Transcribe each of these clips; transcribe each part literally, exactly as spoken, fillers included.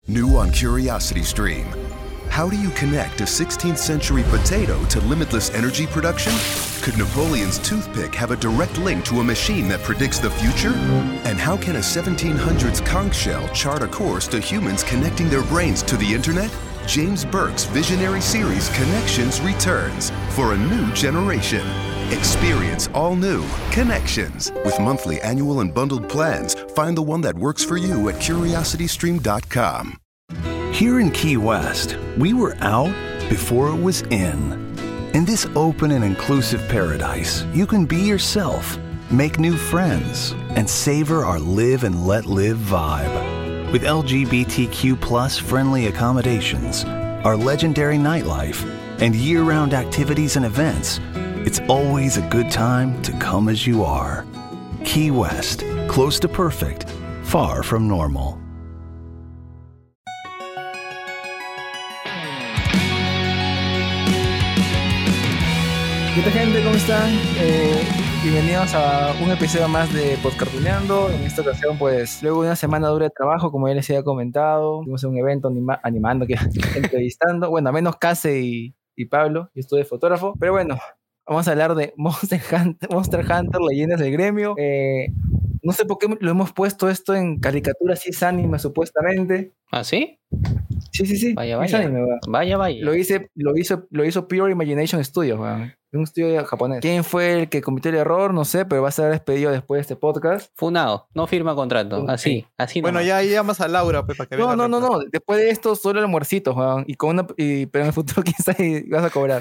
New on CuriosityStream. How do you connect a sixteenth century potato to limitless energy production? Could Napoleon's toothpick have a direct link to a machine that predicts the future? And how can a seventeen hundreds conch shell chart a course to humans connecting their brains to the internet? James Burke's visionary series Connections returns for a new generation. Experience all new Connections. With monthly, annual, and bundled plans, find the one that works for you at curiosity stream dot com. Here in Key West, we were out before it was in. In this open and inclusive paradise, you can be yourself, make new friends, and savor our live and let live vibe. With L G B T Q plus friendly accommodations, our legendary nightlife, and year-round activities and events, it's always a good time to come as you are. Key West, close to perfect, far from normal. ¿Qué tal, gente? ¿Cómo están? Eh, bienvenidos a un episodio más de Podcartuneando. En esta ocasión, pues, luego de una semana dura de trabajo, como ya les había comentado, tuvimos un evento anima- animando, que, entrevistando, bueno, a menos Case y, y Pablo, yo estuve de fotógrafo, pero bueno, vamos a hablar de Monster Hunter, Monster Hunter, Leyendas del Gremio. Eh, no sé por qué lo hemos puesto esto en caricatura, si es anime, supuestamente. ¿Ah, sí? Sí, sí, sí. Vaya, es vaya. anime, ¿verdad? Vaya, vaya. Lo hice, lo hizo, lo hizo Pure Imagination Studios, ¿verdad? Un estudio japonés. ¿Quién fue el que cometió el error? No sé, pero va a ser despedido después de este podcast. Funado, no firma contrato. Sí. Así, así Bueno, nomás. ya ahí llamas a Laura, pues, para que No, venga no, a no, no. reemplazar. Después de esto, solo almuercitos, weón. Y con una, y, pero en el futuro, quién sabe, vas a cobrar.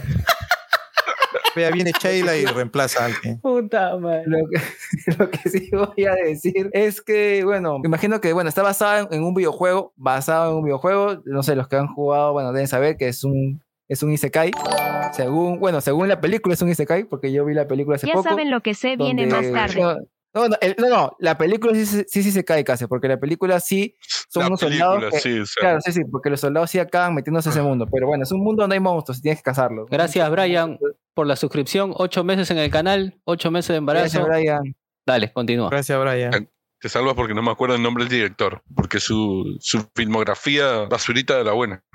Ya viene Sheila y reemplaza a alguien. Puta madre. Lo que, lo que sí voy a decir es que, bueno, me imagino que, bueno, está basado en, en un videojuego, basado en un videojuego. No sé, los que han jugado, bueno, deben saber que es un, es un isekai. Según, bueno, según la película es un isekai, porque yo vi la película hace Ya poco. saben lo que sé, viene donde- más tarde. No, no, el- no, no, la película sí, sí, sí, sí se cae casi, porque la película sí son La unos película, soldados. que- sí, o sea. Claro, sí, sí, porque los soldados sí acaban metiéndose a ese mundo. Pero bueno, es un mundo donde hay monstruos y tienes que cazarlos. Gracias, Brian, por la suscripción. Ocho meses en el canal, ocho meses de embarazo. Gracias, Brian. Dale, continúa. Gracias, Brian. Te salvas porque no me acuerdo el nombre del director, porque su, su filmografía basurita de la buena.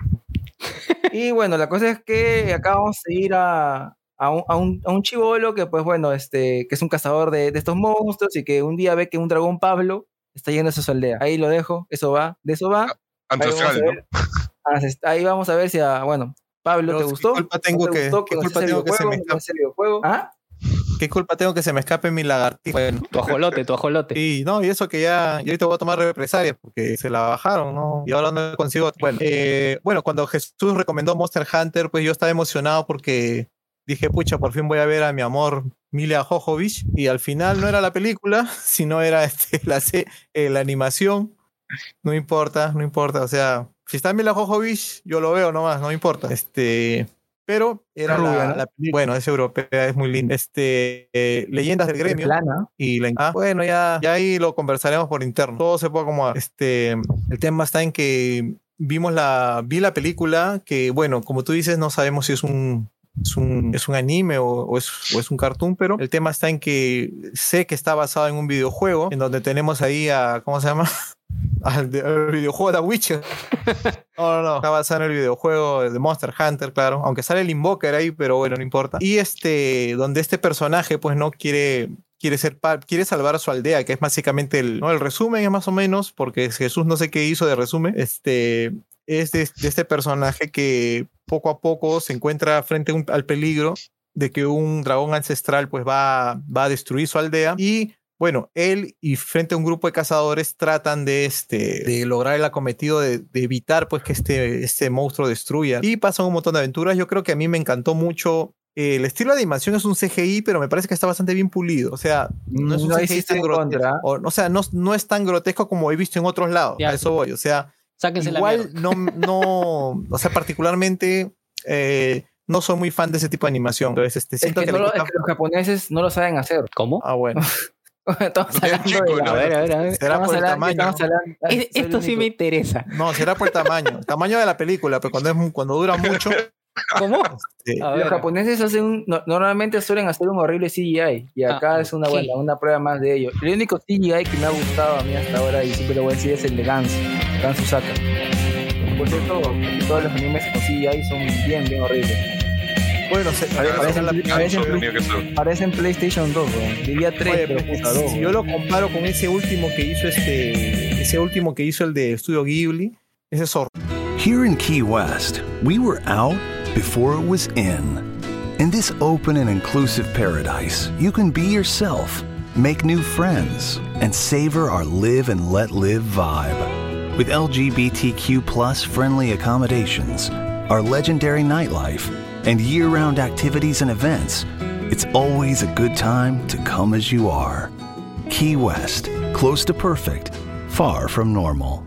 Y bueno, la cosa es que acá vamos a ir a, a un, a un, a un chibolo que, pues bueno, este, que es un cazador de, de estos monstruos y que un día ve que un dragón Pablo está yendo a su aldea. Ahí lo dejo, eso va, de eso va. Ancestral, Ahí vamos a ver, Ah, se- ahí vamos a ver si, a, bueno, Pablo, Pero, ¿te ¿qué gustó? culpa tengo ¿No te que- gustó? qué ¿Conociste culpa el tengo que se videojuego? me ¿No escape? conociste el videojuego? ¿Ah? ¿Qué culpa tengo que se me escape mi lagartija? Bueno, Tu ajolote, tu ajolote. y no, y eso que ya, ya ahorita voy a tomar represalias porque se la bajaron, ¿no? Y ahora no consigo. Bueno, eh, bueno, cuando Jesús recomendó Monster Hunter, pues yo estaba emocionado porque dije, pucha, por fin voy a ver a mi amor Mila Jovovich. Y al final no era la película, sino era este, la, se- eh, la animación. No importa, no importa. O sea, si está Mila Jovovich, yo lo veo nomás, no importa. Este. Pero era Rubia, la, ¿no? la película. Bueno, es europea, es muy linda. Este, eh, Leyendas del Gremio. Plana. Y la, ah, bueno, ya, ya ahí lo conversaremos por interno. Todo se puede acomodar. Este, el tema está en que vimos la, vi la película que, bueno, como tú dices, no sabemos si es un, es un, es un anime o, o es, o es un cartoon, pero el tema está en que sé que está basado en un videojuego en donde tenemos ahí a, ¿cómo se llama? Al, de- al videojuego de The Witcher. No, no, no. Está basado en el videojuego de Monster Hunter, claro. Aunque sale el Invoker ahí, pero bueno, no importa. Y este, donde este personaje, pues, no quiere, quiere ser pa- quiere salvar a su aldea, que es básicamente el, ¿no? El resumen, es más o menos, porque Jesús no sé qué hizo de resumen. Este, es de, de este personaje que poco a poco se encuentra frente a un- al peligro de que un dragón ancestral, pues, va, va a destruir su aldea. Y bueno, él y frente a un grupo de cazadores tratan de, este, de lograr el acometido de, de evitar pues, que este, este monstruo destruya. Y pasan un montón de aventuras. Yo creo que a mí me encantó mucho. Eh, el estilo de animación es un C G I, pero me parece que está bastante bien pulido. O sea, no es un No C G I hiciste tan en grotesco. contra. O, o sea, no, no es tan grotesco como he visto en otros lados. Ya. A eso voy. O sea, Sáquense la igual mierda. no, no, o sea, particularmente eh, no soy muy fan de ese tipo de animación. Entonces, este, Es siento que, que, no le lo- quita- es que los japoneses no lo saben hacer. ¿Cómo? Ah, bueno. Estamos Bien hablando chico, de la- ¿no? A ver, a ver, a ver. Será estamos por el hablando- tamaño. estamos hablando- Ay, Es- soy el Esto sí único. me interesa. No, será por el tamaño. El tamaño de la película, pero cuando, es, mu- cuando dura mucho. ¿Cómo? este, A Los ver. japoneses hacen un- no- normalmente suelen hacer un horrible C G I y acá Ah, es una ok. buena, una prueba más de ello. El único C G I que me ha gustado a mí hasta ahora y siempre lo voy a decir es el de Gans, Gans Usaka. por cierto, todos los animes con C G I son bien, bien horribles. Bueno, se, Pare- parecen, la- parecen, tenía que ser. parecen PlayStation dos, weón. Diría tres, Oye, pero pues, puta, dos. si yo lo comparo con ese último que hizo este, ese último que hizo el de Estudio Ghibli, ese es horrible. Here in Key West, we were out before it was in. In this open and inclusive paradise, you can be yourself, make new friends, and savor our live and let live vibe. With L G B T Q plus friendly accommodations, our legendary nightlife, and year-round activities and events, it's always a good time to come as you are. Key West, close to perfect, far from normal.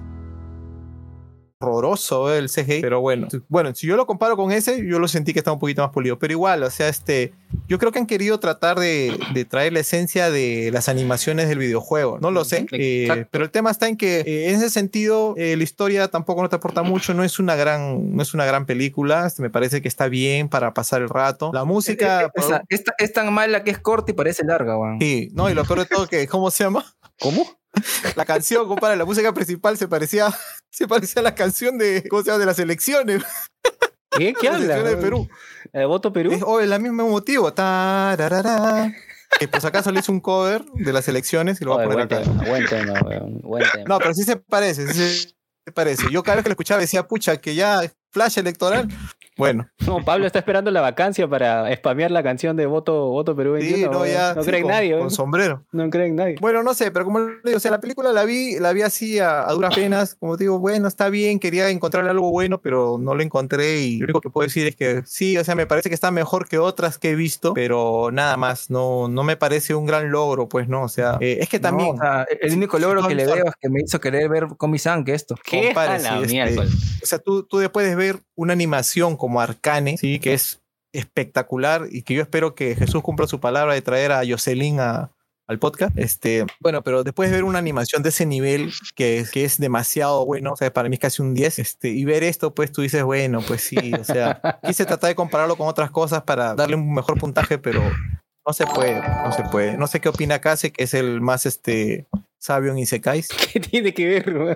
Horroroso el C G I, pero bueno, bueno, si yo lo comparo con ese, yo lo sentí que está un poquito más pulido, pero igual, o sea, este, yo creo que han querido tratar de, de traer la esencia de las animaciones del videojuego, no lo sé, eh, pero el tema está en que eh, en ese sentido eh, la historia tampoco no te aporta mucho, no es una gran, no es una gran película, este, me parece que está bien para pasar el rato, la música, Es, es- es- es tan mala que es corta y parece larga, weón. sí, no, y lo peor de todo que, ¿cómo se llama? ¿Cómo? La canción, compadre, la música principal se parecía, se parecía a la canción de, ¿cómo se llama? De las elecciones. ¿Qué, ¿Qué Las habla? elecciones de Perú. ¿El voto Perú? Es, oh, es el mismo motivo. Tararara. Que pues acaso le hizo un cover de las elecciones y lo voy a Oye, poner buen acá. tema, buen tema, weón, buen tema. No, pero sí se parece, sí se parece. Yo cada vez que lo escuchaba decía, pucha, que ya flash electoral. Bueno, No, Pablo está esperando la vacancia para spamear la canción de voto, voto Perú sí, veintiuno. no, weón. ya. no sí, cree en con, nadie, con weón. sombrero. No cree en nadie. Bueno, no sé, pero como le digo, o sea, la película la vi, la vi así a, a duras penas, como te digo, bueno, está bien, quería encontrarle algo bueno, pero no lo encontré y lo único que puedo decir es que sí, o sea, me parece que está mejor que otras que he visto, pero nada más, no, no me parece un gran logro, pues, ¿no? O sea, eh, es que también... No, o sea, el único logro no, que le no. veo es que me hizo querer ver Komi-san que esto. ¿Qué? compadre, A la sí, este, miércoles. o sea, tú, tú después de ver una animación como Arcane, ¿sí? Que es espectacular y que yo espero que Jesús cumpla su palabra de traer a Jocelyn a, al podcast. Este, bueno, pero después de ver una animación de ese nivel que, es- que es demasiado bueno, o sea, para mí es casi un diez, este, y ver esto, pues tú dices, bueno, pues sí, o sea, quise tratar de compararlo con otras cosas para darle un mejor puntaje, pero no se puede, no se puede. No sé qué opina Kase, que es el más este, sabio en Isekais. ¿Qué tiene que ver, weón?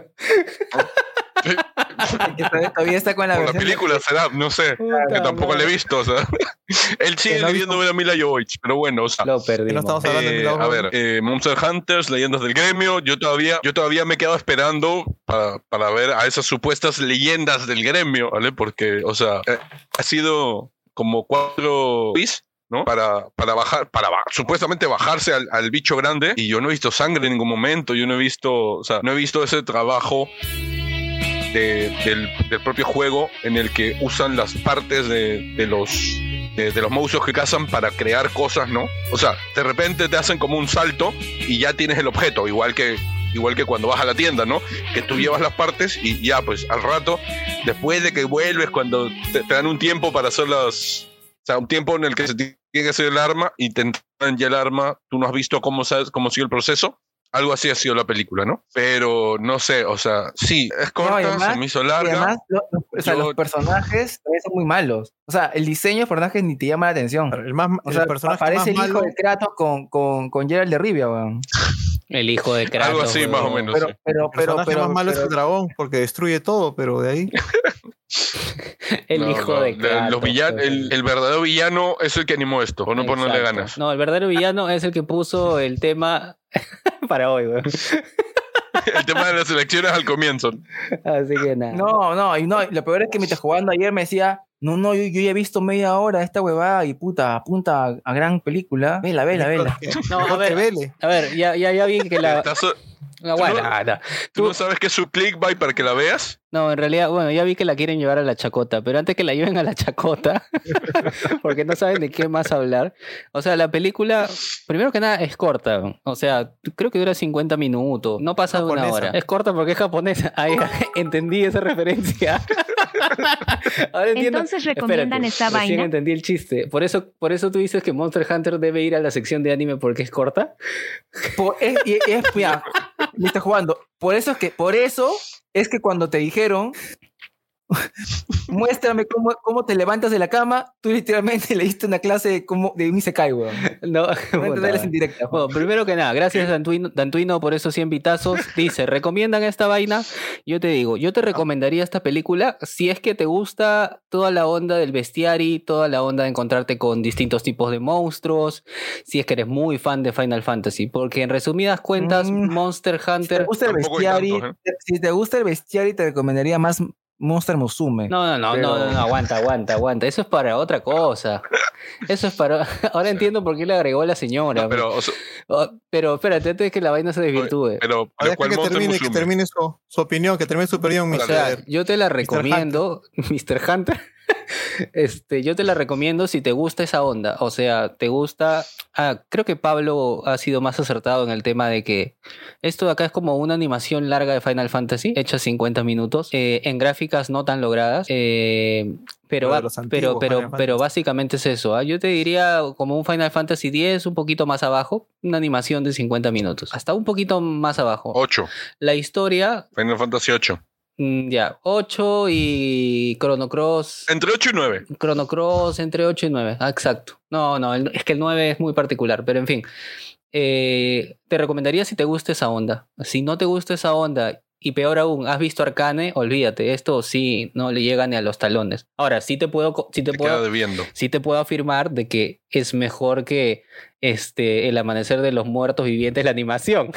Que todavía todavía está con la Por la versión de- película será, no sé. Que tampoco le he visto, o sea. Él sigue Que no ha viendo ver a Mila Jovovich, pero bueno, o sea. Lo Que no perdimos. estamos hablando de Eh, Mila a Jovovich. ver, eh, Monster Hunters, Leyendas del Gremio. Yo todavía, yo todavía me he quedado esperando para, para ver a esas supuestas leyendas del gremio, ¿vale? Porque, o sea, eh, ha sido como cuatro bis, ¿no? Para, para bajar, para ba- supuestamente bajarse al, al bicho grande. Y yo no he visto sangre en ningún momento. Yo no he visto, o sea, no he visto ese trabajo de- del, del propio juego en el que usan las partes de, de los de, de los monstruos que cazan para crear cosas, ¿no? O sea, de repente te hacen como un salto y ya tienes el objeto, igual que igual que cuando vas a la tienda, ¿no? Que tú llevas las partes y ya, pues al rato, después de que vuelves, cuando te, te dan un tiempo para hacer las... O sea, un tiempo en el que se tiene que hacer el arma y te entregan ya el arma, tú no has visto cómo, sabes, cómo sigue el proceso. Algo así ha sido la película, ¿no? Pero no sé, o sea, sí, es corta, No, y además- se me hizo Y larga. además, lo- lo- o sea, Yo- los personajes también son muy malos. O sea, el diseño de personajes ni te llama la atención. El, más, O el sea, personaje aparece más el hijo malo... de Kratos con, con, con Geralt de Rivia, weón. El hijo de Kratos. Algo así, weón. más o menos. Pero, sí. pero, El pero, personaje pero, más malo es pero- el dragón, porque destruye todo, pero de ahí... El No, hijo no, de la- Kratos. los villan- weón. el, el verdadero villano es el que animó esto, por no ponerle Exacto. ganas. No, el verdadero villano es el que puso el tema para hoy, weón. El tema de las elecciones al comienzo. Así que nada. No, no, y no, y lo peor es que mientras jugando ayer me decía, no, no, yo, yo ya he visto media hora esta huevada y puta, apunta a, a gran película. Vela, vela, vela. No, a Mejor ver, que Vele. A ver, ya, ya, ya vi que la. Estás- No, bueno, no- no. ¿Tú Tú- no sabes qué es su clickbait para que la veas? No, en realidad, bueno, ya vi que la quieren llevar a la chacota, pero antes que la lleven a la chacota, porque no saben de qué más hablar. O sea, la película, primero que nada, es corta. O sea, creo que dura cincuenta minutos, no pasa de una Japonesa. hora. Es corta porque es japonesa. Ahí entendí esa referencia. Ahora entiendo. Entonces recomiendan Espérate, esta recién vaina. entendí el chiste. Por eso, por eso tú dices que Monster Hunter debe ir a la sección de anime porque es corta. Por- es, y- es, mira, me está jugando. Por eso es que, por eso es que cuando te dijeron Muéstrame cómo, cómo te levantas de la cama. Tú literalmente le diste una clase de, cómo, de un Isekai, weón. No, No puta, entenderles en directa. bueno, primero que nada, gracias Dantuino, Dantuino por esos cien vitazos. Dice, ¿recomiendan esta vaina? Yo te digo, yo te recomendaría esta película si es que te gusta toda la onda del bestiari, toda la onda de encontrarte con distintos tipos de monstruos, si es que eres muy fan de Final Fantasy, porque en resumidas cuentas, Mm, Monster Si te Hunter... gusta el Tampoco hay bestiari, tantos, ¿eh? si te gusta el bestiari, te recomendaría más Monster Musume. No, no, no, Pero- no, no, no, aguanta, aguanta, aguanta. Eso es para otra cosa. Eso es para... Ahora entiendo por qué le agregó la señora. No, pero, o sea, Oh, pero espérate, antes de que la vaina se desvirtúe. pero, Deja pero ¿cuál que Monster termine, que Musume? termine su, su opinión, que termine su opinión, O mister sea, yo te la recomiendo, mister Hunter. Este, yo te la recomiendo si te gusta esa onda. O sea, te gusta. Ah, creo que Pablo ha sido más acertado en el tema de que esto de acá es como una animación larga de Final Fantasy, hecha cincuenta minutos, eh, en gráficas no tan logradas. eh, pero, Lo de va- los pero, antiguos pero, Final pero Fantasy. básicamente es eso. ¿ah? Yo te diría como un Final Fantasy diez, un poquito más abajo, una animación de cincuenta minutos, hasta un poquito más abajo. ocho. La historia, Final Fantasy ocho. mm, ya, ocho y Chrono Cross. Entre ocho y nueve. Chrono Cross entre ocho y nueve. Ah, exacto. No, no, el- es que el nueve es muy particular, pero en fin. Eh, te recomendaría si te gusta esa onda. Si no te gusta esa onda, y peor aún, has visto Arcane, olvídate, esto sí no le llega ni a los talones. Ahora, sí te puedo, co- sí te Te queda puedo, debiendo. sí te puedo afirmar de que es mejor que este, El Amanecer de los Muertos Vivientes, la animación.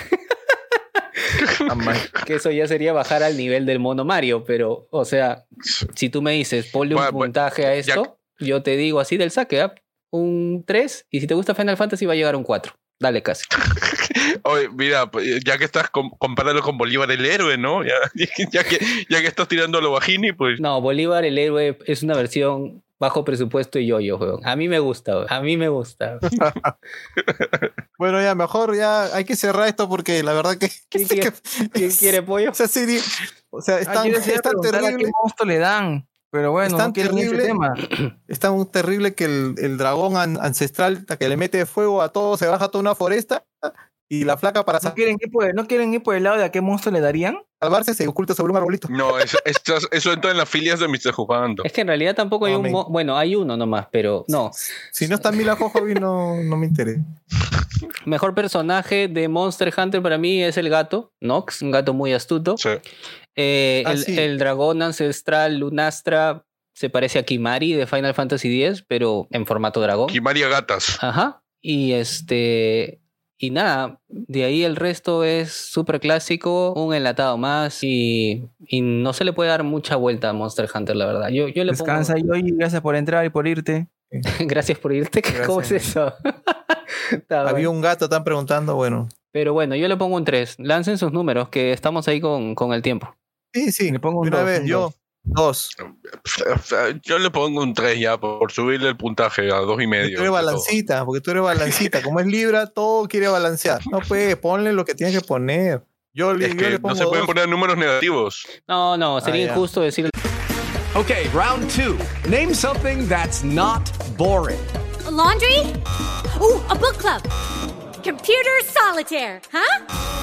Que eso ya sería bajar al nivel del mono Mario, pero, o sea, si tú me dices, ponle un Bueno, bueno, puntaje a ya- esto, yo te digo así del saque, ¿ah? Un tres, y si te gusta Final Fantasy va a llegar a un cuatro. Dale casi. Oye, mira, pues, ya que estás com- comparándolo con Bolívar el héroe, ¿no? Ya, ya que, ya que estás tirando a lo bajini, pues. No, Bolívar el héroe es una versión bajo presupuesto y yo-yo, weón. A mí me gusta, weón. A mí me gusta. Bueno, ya mejor ya hay que cerrar esto porque la verdad que... ¿Quién quiere, ¿quién quiere pollo? O sea, sí, di- o sea, es Ah, tan, yo decía es tan preguntar a terrible, qué monstruo le dan. Pero bueno, Es tan no quieren ese terrible. tema. es tan terrible que el, el dragón an- ancestral que le mete fuego a todo, se baja toda una foresta y la flaca para ¿No quieren, ir por, ¿No quieren ir por el lado de a qué monstruo le darían? salvarse se oculta sobre un arbolito. No, eso, eso, eso entra en las filias de mister Jugando. Es que en realidad tampoco hay No, un... me- mo- Bueno, hay uno nomás, pero no. Si no está Mila Jojovi no, no me interesa. Mejor personaje de Monster Hunter para mí es el gato, Nox, un gato muy astuto. Sí. Eh, Ah, el, sí. el dragón ancestral Lunastra se parece a Kimari de Final Fantasy X, pero en formato dragón. Kimaria Gatas. Ajá. Y este. Y nada, de ahí el resto es súper clásico, un enlatado más y, y no se le puede dar mucha vuelta a Monster Hunter, la verdad. Yo, yo le Descansa pongo... y gracias por entrar y por irte. Gracias por irte. ¿Cómo es Gracias. eso? Está Había bueno. un gato, están preguntando, bueno. Pero bueno, yo le pongo un tres. Lancen sus números, que estamos ahí con, con el tiempo. Sí, sí, Le pongo un de una dos, vez, un yo, dos. dos. Yo le pongo un tres ya por subirle el puntaje a dos y Porque medio. tú eres entre balancita, porque tú eres balancita. Como es Libra, todo quiere balancear. No puedes, ponle lo que tienes que poner. Yo, todo. le- Es yo que le no pongo se pueden dos. poner números negativos. No, no, sería Ah, ya. injusto decir... Okay, round two. Name something that's not boring. A laundry? Ooh, a book club. Computer solitaire, huh?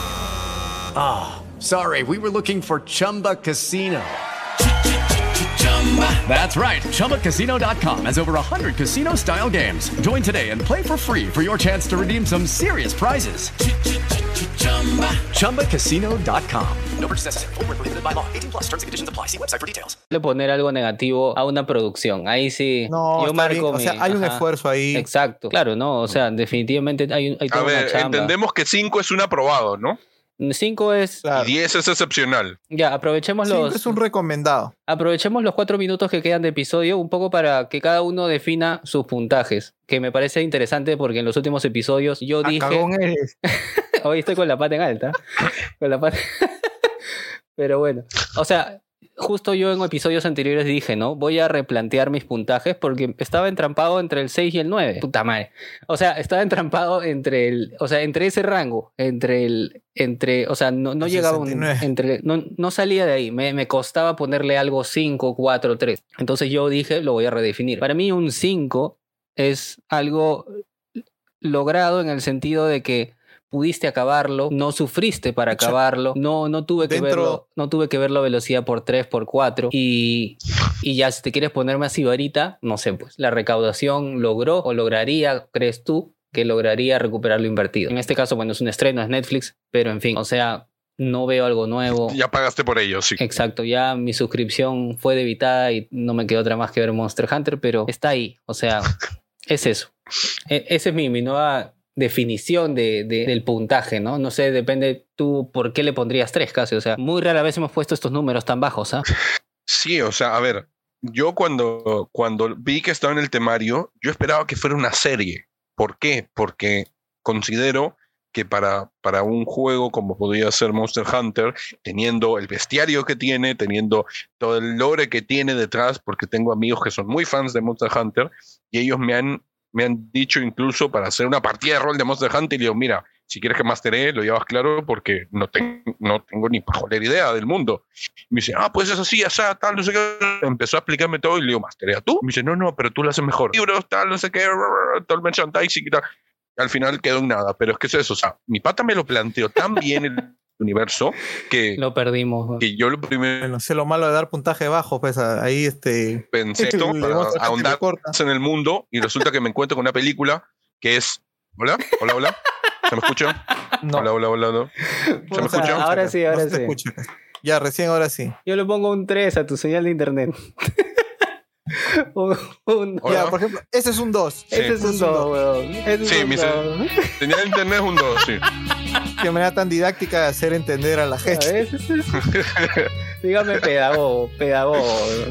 Sorry, we were looking for Chumba Casino. That's right. Chumba Casino dot com has over one hundred casino style games. Join today and play for free for your chance to redeem some serious prizes. Chumba Casino dot com. No purchase necessary. Void where prohibited by law. eighteen plus terms and conditions apply. See website for details. Le poner algo negativo a una producción. Ahí sí. No, yo está marco bien. O mi- sea, hay un ajá. esfuerzo ahí. Exacto. Claro, no. O sea, definitivamente hay, un- hay A toda una ver, chamba. entendemos que cinco es un aprobado, ¿no? Cinco es. Claro. Y diez es excepcional. Ya, aprovechemos Cinco los. es un recomendado. Aprovechemos los cuatro minutos que quedan de episodio un poco para que cada uno defina sus puntajes, que me parece interesante porque en los últimos episodios yo Ah, dije, cagón eres. hoy estoy con la pata en alta, con la pata, pero bueno, o sea, justo yo en episodios anteriores dije, ¿no? Voy a replantear mis puntajes porque estaba entrampado entre el seis y el nueve, puta madre, o sea, estaba entrampado entre el, o sea, entre ese rango, entre el, entre, o sea, no, no El llegaba un, sesenta y nueve. entre, no, no salía de ahí, me, me costaba ponerle algo cinco, cuatro, tres. Entonces yo dije, lo voy a redefinir. Para mí un cinco es algo logrado en el sentido de que pudiste acabarlo, no sufriste para acabarlo, no, no tuve que Dentro- verlo, no tuve que verlo a velocidad por tres, por cuatro, y, y ya si te quieres poner más sibarita, no sé, pues la recaudación logró o lograría, ¿crees tú? Que lograría recuperar lo invertido. En este caso, bueno, es un estreno, es Netflix, pero en fin, o sea, no veo algo nuevo. Ya pagaste por ello, sí. Exacto, ya mi suscripción fue debitada y no me quedó otra más que ver Monster Hunter, pero está ahí, o sea, es eso. E- esa es mi, mi nueva definición de, de- del puntaje, ¿no? No sé, depende tú por qué le pondrías tres casi, o sea, muy rara vez hemos puesto estos números tan bajos, ¿ah? Sí, o sea, a ver, yo cuando, cuando vi que estaba en el temario, yo esperaba que fuera una serie. ¿Por qué? Porque considero que para, para un juego como podría ser Monster Hunter, teniendo el bestiario que tiene, teniendo todo el lore que tiene detrás, porque tengo amigos que son muy fans de Monster Hunter, y ellos me han, me han dicho incluso para hacer una partida de rol de Monster Hunter, y digo, mira, si quieres que masteree, lo llevas claro, porque no, te- no tengo ni pajolera idea del mundo. Y me dice, ah, pues es así, así, tal, no sé qué. Empezó a explicarme todo y le digo, masterea tú. Me dice, no, no, pero tú lo haces mejor. Libros, tal, no sé qué, todo el merchandising y tal. Al final quedó en nada, pero es que es eso. O sea, mi pata me lo planteó tan bien el universo que, Lo perdimos. ¿no? que yo lo primero Bueno, sé lo malo de dar puntaje bajo, pues a- ahí este. pensé esto Le para Monster Hunter ahondar lo corta. más en el mundo y resulta que me encuentro con una película que es... ¿Hola? ¿Hola, hola? ¿Se me escucha? No, Hola, hola, hola, hola. ¿Se me O sea, escucha? ahora sí, no ahora se te sí. escucha. Ya, recién ahora sí. Yo le pongo un tres a tu señal de internet. un, un- Hola. Ya, por ejemplo, ese es un dos. Ese es un dos, weón. Ese es Sí, un mi dos. Tenía internet un dos, sí. Qué manera tan didáctica de hacer entender a la A gente. ver, ese es- Dígame pedagogo, pedagogo. weón.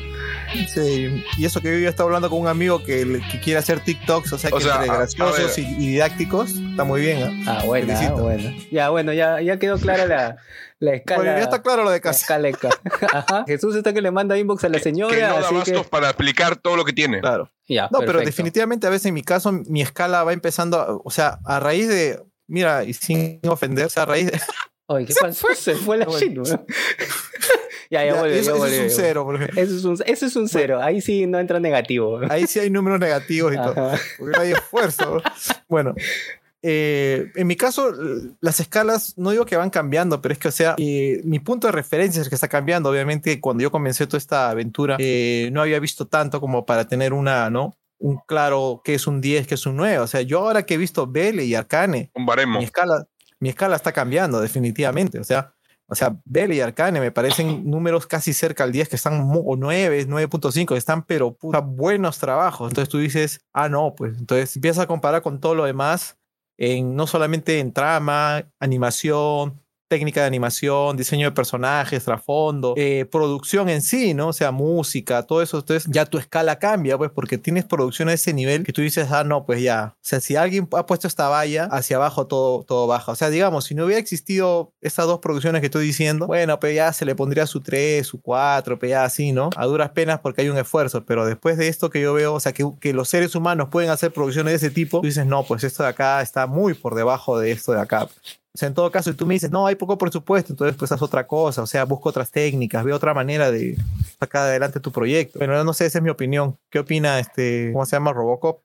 Sí, y eso que yo ya estaba hablando con un amigo que, le- que quiere hacer TikToks, o sea, O que sea, entre a- a graciosos ver. y, y didácticos, está muy bien. ¿eh? Ah, bueno, ah, Felicito. bueno. Ya, bueno, ya, ya quedó clara la, la escala. Bueno, ya está claro lo de la casa. escala de ca- Ajá. Jesús está que le manda inbox a la señora, Que no da así bastos que... para explicar todo lo que tiene. Claro. Ya, No, pero perfecto. definitivamente a veces en mi caso mi escala va empezando, a- o sea, a raíz de, mira, y sin ofenderse, a raíz de... Oye, ¿qué pasó? Se fue la shit, weón. Ya, ya, Ya, volvió, eso, ya eso volvió, es un ya cero, por ejemplo. Eso es un, eso es un cero. Ahí sí no entra negativo. weón. Ahí sí hay números negativos y todo. Ajá. Porque no hay esfuerzo. Bueno, eh, en mi caso, las escalas no digo que van cambiando, pero es que, o sea, eh, mi punto de referencia es que está cambiando. Obviamente, cuando yo comencé toda esta aventura, eh, no había visto tanto como para tener una, ¿no? Un claro que es un diez, que es un nueve. O sea, yo ahora que he visto Vele y Arcane, Un baremo. mi escala, mi escala está cambiando definitivamente. O sea, o sea, Bell y Arcane me parecen números casi cerca al diez, que están, mu- o nueve, nueve punto cinco, que están, pero puta, buenos trabajos. Entonces tú dices, ah, no, pues entonces empiezas a comparar con todo lo demás, en, no solamente en trama, animación, técnica de animación, diseño de personajes, trasfondo, eh, producción en sí, ¿no? O sea, música, todo eso. Entonces ya tu escala cambia, pues, porque tienes producción a ese nivel que tú dices, ah, no, pues ya. O sea, si alguien ha puesto esta valla, hacia abajo todo, todo baja. O sea, digamos, si no hubiera existido estas dos producciones que estoy diciendo, bueno, pues ya se le pondría su tres, su cuatro, pues ya así, ¿no? A duras penas porque hay un esfuerzo. Pero después de esto que yo veo, o sea, que, que los seres humanos pueden hacer producciones de ese tipo, tú dices, no, pues esto de acá está muy por debajo de esto de acá. O sea, en todo caso, si tú me dices, no, hay poco presupuesto, entonces pues haz otra cosa, o sea, busca otras técnicas, ve otra manera de sacar adelante tu proyecto. Bueno, no sé, esa es mi opinión. ¿Qué opina este, cómo se llama, Robocop?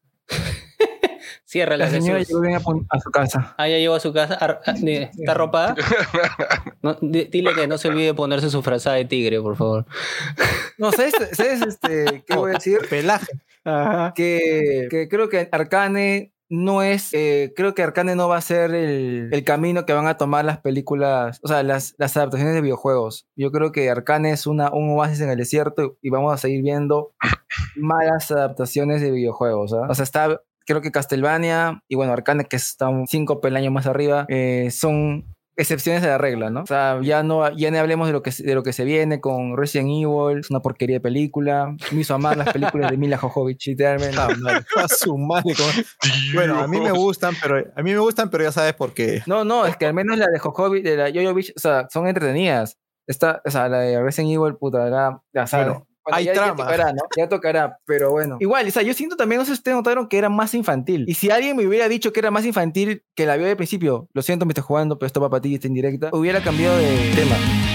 Cierra la La señora Jesús. llegó bien a, pun- a su casa. Ah, ya llegó a su casa. Ar- ah, di- ¿Está arropada? No, di- dile que no se olvide ponerse su frazada de tigre, por favor. No, ¿sabes, ¿sabes este, qué voy a decir? Pelaje. Ajá. Que, que creo que Arcane no es, eh, creo que Arcane no va a ser el, el camino que van a tomar las películas, o sea, las, las adaptaciones de videojuegos. Yo creo que Arcane es una, un oasis en el desierto y vamos a seguir viendo malas adaptaciones de videojuegos. ¿ah? O sea, está, creo que Castlevania y bueno, Arcane, que está un cinco peldaños más arriba, eh, son excepciones a la regla, ¿no? O sea, ya no, ya no hablemos de lo que, se- de lo que se viene con Resident Evil, es una porquería de película. Me hizo amar las películas de Mila Jovovich, literalmente. Ah, madre, a su madre, como- Bueno, a mí me gustan, pero a mí me gustan, pero ya sabes por qué. No, no, es que al menos la de Jovovich, de la Jovovich, o sea, son entretenidas. Esta, o sea, la de Resident Evil, puta, era, ya sabes. Bueno, Bueno, hay ya, trama. Ya tocará, ¿no? Ya tocará, pero bueno. Igual, o sea, yo siento también, no sé si ustedes notaron que era más infantil. Y si alguien me hubiera dicho que era más infantil que la vio de principio, lo siento, me estoy jugando, pero esto va para ti y está en directa, hubiera cambiado de tema.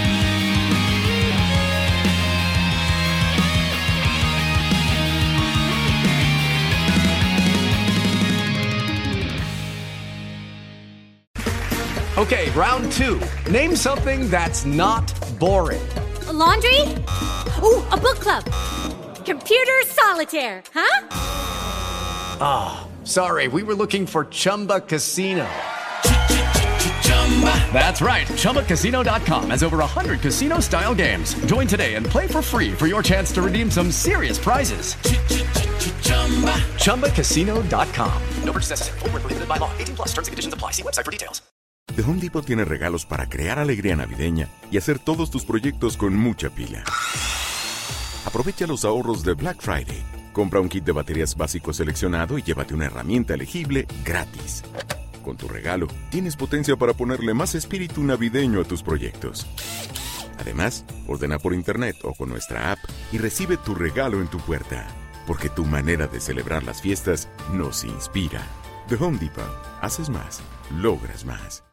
Okay, round two. Name something that's not boring. A laundry? Ooh, a book club. Computer solitaire, huh? Ah, oh, sorry, we were looking for Chumba Casino. That's right. Chumba Casino dot com has over one hundred casino-style games. Join today and play for free for your chance to redeem some serious prizes. Chumba Casino dot com. No purchase necessary. Void where prohibited by law. eighteen plus terms and conditions apply. See website for details. The Home Depot tiene regalos para crear alegría navideña y hacer todos tus proyectos con mucha pila. Aprovecha los ahorros de Black Friday. Compra un kit de baterías básico seleccionado y llévate una herramienta elegible gratis. Con tu regalo, tienes potencia para ponerle más espíritu navideño a tus proyectos. Además, ordena por internet o con nuestra app y recibe tu regalo en tu puerta. Porque tu manera de celebrar las fiestas nos inspira. The Home Depot. Haces más, logras más.